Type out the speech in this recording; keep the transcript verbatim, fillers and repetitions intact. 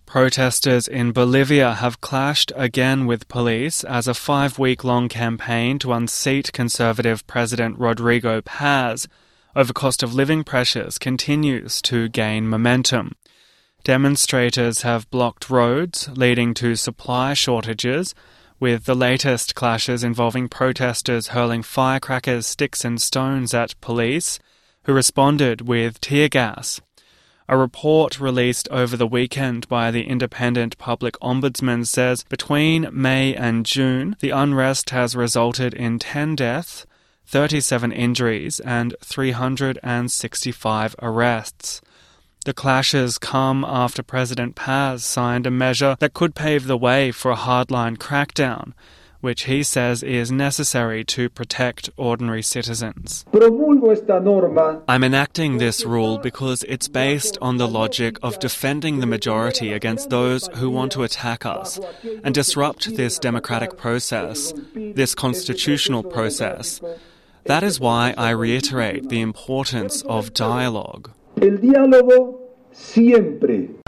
Protesters in Bolivia have clashed again with police as a five-week-long campaign to unseat Conservative President Rodrigo Paz over cost-of-living pressures continues to gain momentum. Demonstrators have blocked roads, leading to supply shortages, with the latest clashes involving protesters hurling firecrackers, sticks and stones at police, who responded with tear gas. A report released over the weekend by the Independent Public Ombudsman says between May and June, the unrest has resulted in ten deaths, thirty-seven injuries and three hundred sixty-five arrests. The clashes come after President Paz signed a measure that could pave the way for a hardline crackdown, which he says is necessary to protect ordinary citizens. I'm enacting this rule because it's based on the logic of defending the majority against those who want to attack us and disrupt this democratic process, this constitutional process. That is why I reiterate the importance of dialogue. El diálogo siempre